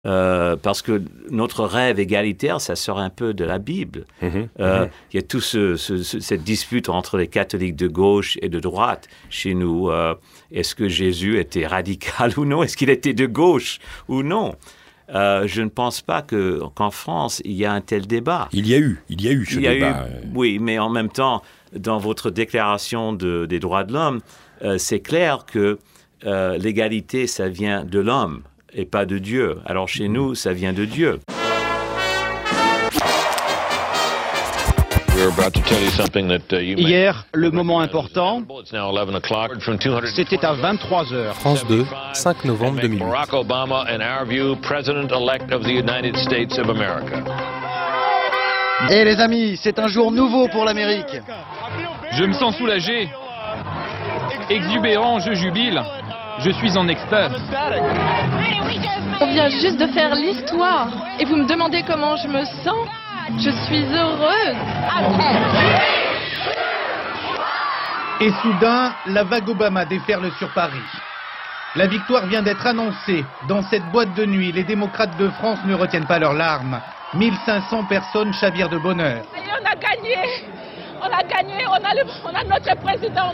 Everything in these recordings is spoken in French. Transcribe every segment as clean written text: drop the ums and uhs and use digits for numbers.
Parce que notre rêve égalitaire, ça sort un peu de la Bible. Il y a toute cette dispute entre les catholiques de gauche et de droite chez nous. Est-ce que Jésus était radical ou non? Est-ce qu'il était de gauche ou non? Je ne pense pas qu'en France, il y a un tel débat. Il y a eu ce débat. Oui, mais en même temps, dans votre déclaration des droits de l'homme, c'est clair que l'égalité, ça vient de l'homme et pas de Dieu. Alors chez nous, ça vient de Dieu. Hier, le moment important, c'était à 23h. France 2, 5 novembre 2008. Barack Obama, in our view, President-elect of the United States of America. Et les amis, c'est un jour nouveau pour l'Amérique. Je me sens soulagé, exubérant, je jubile, je suis en extase. On vient juste de faire l'histoire et vous me demandez comment je me sens. Je suis heureuse. Et soudain, la vague Obama déferle sur Paris. La victoire vient d'être annoncée. Dans cette boîte de nuit, les démocrates de France ne retiennent pas leurs larmes. 1500 personnes chavirent de bonheur. Et on a gagné. On a gagné. On a notre président.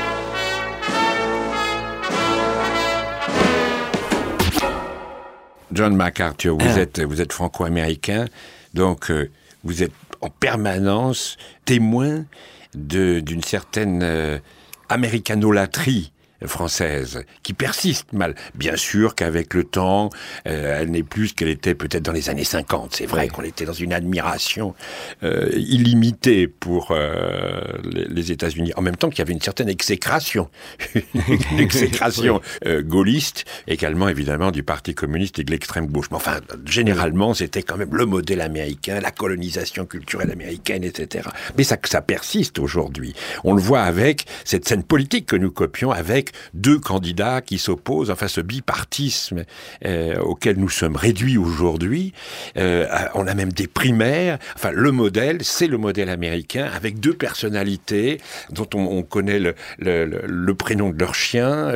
John MacArthur, vous êtes franco-américain, donc vous êtes en permanence témoin d'une certaine américanolatrie française qui persiste mal. Bien sûr qu'avec le temps, elle n'est plus ce qu'elle était peut-être dans les années 50. C'est vrai qu'on était dans une admiration illimitée pour les États-Unis. En même temps qu'il y avait une certaine exécration. Une exécration gaulliste, également évidemment du Parti communiste et de l'extrême gauche. Mais enfin, généralement, c'était quand même le modèle américain, la colonisation culturelle américaine, etc. Mais ça persiste aujourd'hui. On le voit avec cette scène politique que nous copions avec deux candidats qui s'opposent, enfin ce bipartisme auquel nous sommes réduits aujourd'hui. On a même des primaires. Enfin, le modèle, c'est le modèle américain avec deux personnalités dont on connaît le prénom de leur chien,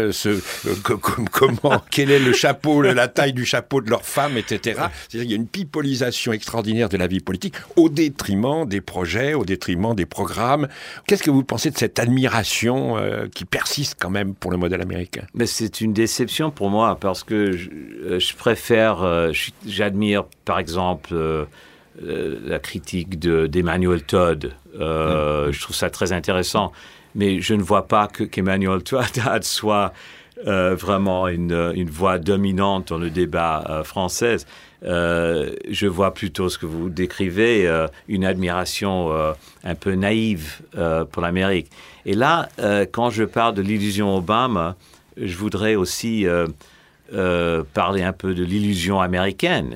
quel est le chapeau, la taille du chapeau de leur femme, etc. C'est-à-dire qu'il y a une pipolisation extraordinaire de la vie politique au détriment des projets, au détriment des programmes. Qu'est-ce que vous pensez de cette admiration qui persiste quand même pour le modèle américain? Mais c'est une déception pour moi parce que je préfère, j'admire par exemple la critique d'Emmanuel Todd. Je trouve ça très intéressant, mais je ne vois pas qu'Emmanuel Todd soit vraiment une voix dominante dans le débat français. Je vois plutôt ce que vous décrivez, une admiration un peu naïve pour l'Amérique. Et là, quand je parle de l'illusion Obama, je voudrais aussi parler un peu de l'illusion américaine.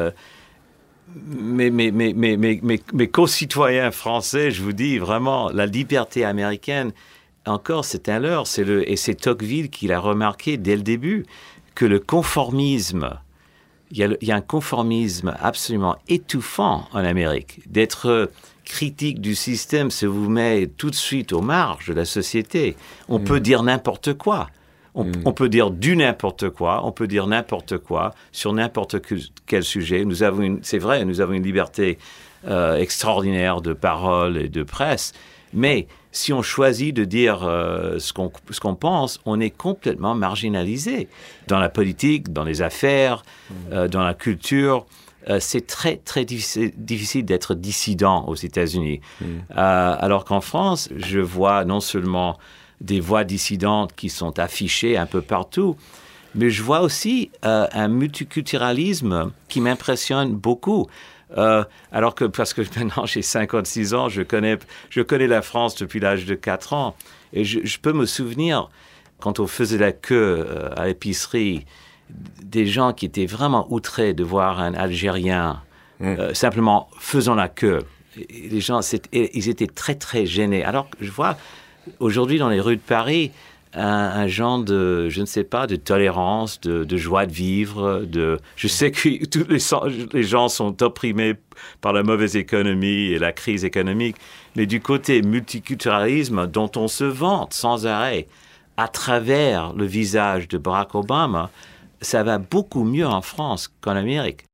Mes concitoyens français, je vous dis vraiment, la liberté américaine, encore, c'est un leurre. Et c'est Tocqueville qui l'a remarqué dès le début, que le conformisme, il y a un conformisme absolument étouffant en Amérique. D'être critique du système, ça vous met tout de suite aux marges de la société. On peut dire n'importe quoi. On peut dire du n'importe quoi. On peut dire n'importe quoi sur n'importe quel sujet. C'est vrai, nous avons une liberté extraordinaire de parole et de presse. Mais si on choisit de dire ce qu'on pense, on est complètement marginalisé. Dans la politique, dans les affaires, dans la culture, c'est très, très difficile d'être dissident aux États-Unis. Alors qu'en France, je vois non seulement des voix dissidentes qui sont affichées un peu partout, mais je vois aussi un multiculturalisme qui m'impressionne beaucoup. Alors que, parce que maintenant j'ai 56 ans, je connais la France depuis l'âge de 4 ans. Et je peux me souvenir, quand on faisait la queue à l'épicerie, des gens qui étaient vraiment outrés de voir un Algérien simplement faisant la queue. Et les gens, ils étaient très, très gênés. Alors que je vois aujourd'hui dans les rues de Paris un genre de, je ne sais pas, de tolérance, de joie de vivre. Je sais que tous les gens sont opprimés par la mauvaise économie et la crise économique, mais du côté multiculturalisme dont on se vante sans arrêt à travers le visage de Barack Obama, ça va beaucoup mieux en France qu'en Amérique.